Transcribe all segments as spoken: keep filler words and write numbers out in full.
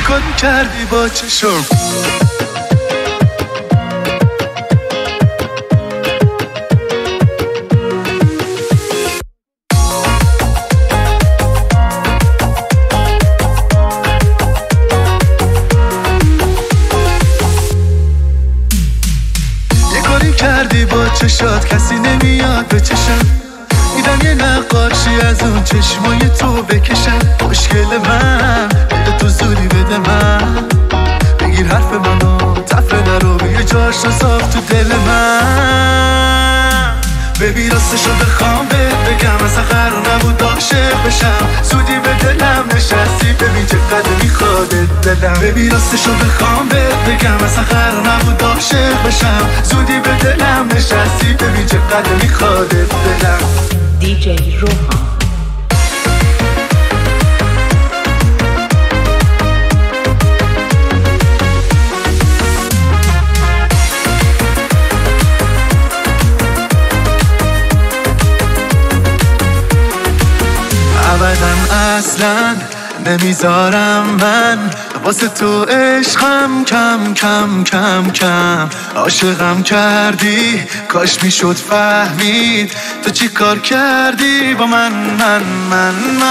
کاری کردی با چشم. کردی با چشات کسی نمیاد به چشم. میدم یه نقاشی از اون چشمای تو بکشم. مشکل من بده تو زوری بده من. بگیر حرف منو تفره نرو یه جاش رو صاف تو دل من. ببین راستشو بخوام بهت بگم اصلا قرار نبود عاشق بشم. زودی به دلم نشستی ببین چقدر میخوادت دلم. ببین راستشو بخوام بهت بگم اصلا قرار نبود عاشق بشم. زودی به دلم نشستی ببین چقدر میخوادت دلم. دیجی روحان ابداً اصلاً نمیذارم من واسه تو عشقم کم کم کم کم. عاشقم کردی کاش میشد فهمید تو چی کار کردی با من من من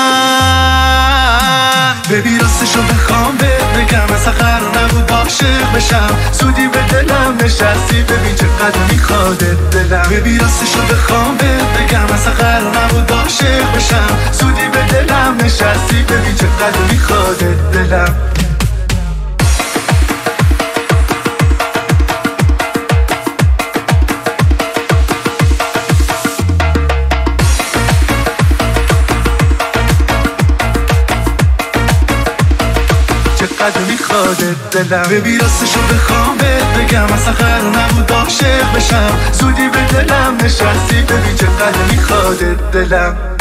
من. ببین راستشو بخوام بهت بگم اصلا قرار نبود عاشق بشم. زودی به دلم نشستی ببین چقدر میخوادت دلم. ببین راستشو بخوام بهت بگم اصلا قرار نبود عاشق بشم. زودی به دلم نشستی ببین چقدر میخوادت دلم. چقدر میخوادت دلم. ببین راستشو بخوام بهت بگم اصلا قرار نبود عاشق بشم. زودی به دلم نشستی ببین چقدر میخوادت دلم.